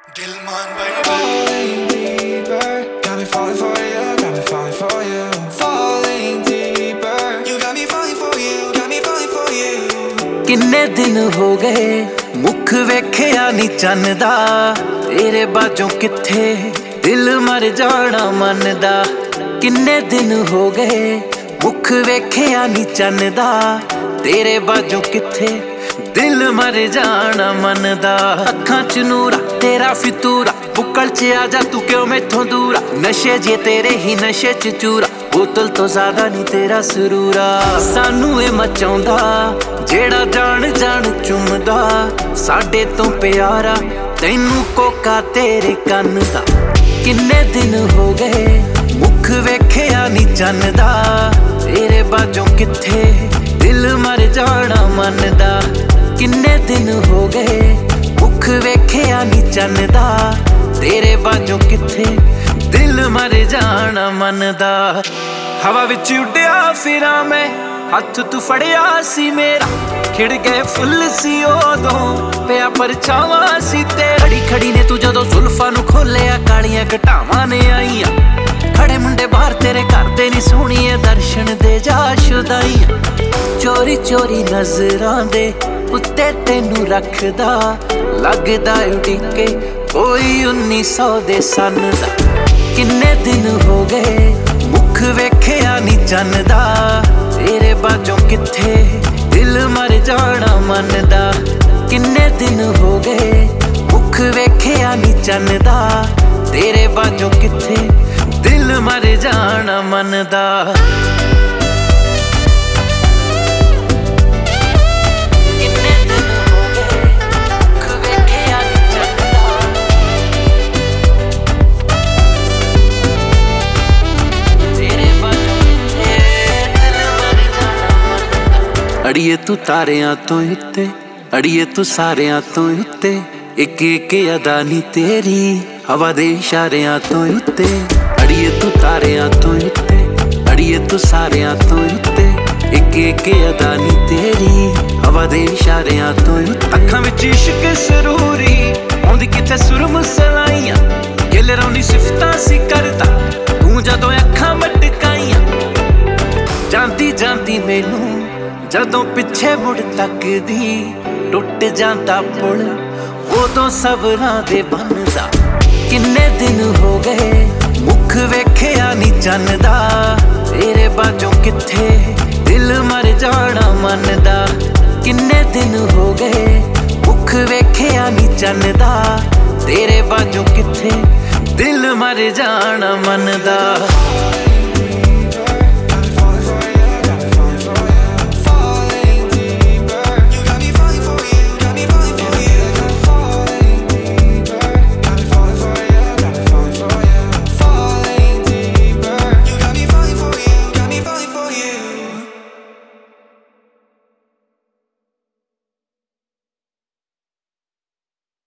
Dilman falling deeper, got me falling for you, got me falling for you. Falling deeper, you got me falling for you, got me falling for you. किन्ने दिन हो गए मुख वेखिया नी चन्न दा, तेरे बाजों किथे दिल मर जाना मन दा। किन्ने दिन हो गए मुख वेखिया नी चन्न दा, तेरे बाजों किथे दिल मर जाना मन दा। अखां च नूरा तेरा फितूरा, बुक्कल च आजा तू क्यों मैथों दूरा। नशे जे तेरे ही नशे च चूरा, बोतल तो ज्यादा नहीं तेरा सुरूरा। सानू ए मचाउंदा जेड़ा जान जान चुमदा, साडे तो प्यारा तैनू कोका तेरे कन दा। किन्ने दिन हो गए मुख वेखिया नी चन्न दा, तेरे बाजों किथे दिल मर जाना मन दा। किन्ने दिन हो गए मुख वेखिया नी चन्न दा, तेरे बाजों किथे दिल मर जाना मन दा। हवा विच उड्डिया फिरा मैं, हथ तू फड़िया सी मेरा, खिड़ गए फुल सी ओदों पिया परछावां सी ते। खड़ी खड़ी ने तू जदों जुल्फां नू खोलिया, कालियां घटावां ने आईयां। खड़े मुंडे बाहर तेरे घर दे नी सोहणीए, दर्शन दे जा शुदाईयां। चोरी चोरी नजरां दे उत्ते तेनू रखदा, लगदा उड़ीके कोई 1900 दे सन दा। किन्ने दिन हो गए मुख वेखिया नी चन्न दा, तेरे बाजों किथे दिल मर जाना मन दा। किन्ने दिन हो गए मुख वेखिया नी चन्न दा, तेरे बाजों किथे दिल मर जाना मन दा। अड़िए तू तारियां तो उत्ते, अड़िए तू सारियां तो उत्ते, एक एक अदा नी तेरी हवा दे इशारियां तो उत्ते। अड़िए तू तारियां तो उत्ते, अड़िए तू सारियां तो उत्ते, एक एक अदा नी तेरी हवा दे इशारियां तो उत्ते। अखां विच इश्क सरूरी आउंदी किथे सुरम सलाइयां, गिल रौनी सिफतां सी करदा तू जदों अखां मटकाइयां। जांदी जांदी मैनू जदों पिछे मुड़ तकदी, टुट जांदा पुल उदों सबरां दे बनदा। किन्ने दिन हो गए मुख वेखिया नी चन्न दा, तेरे बाजों किथे दिल मर जाना मन दा। किन्ने दिन हो गए मुख वेखिया नी चन्न दा, तेरे बाजों किथे दिल मर जाना मन दा।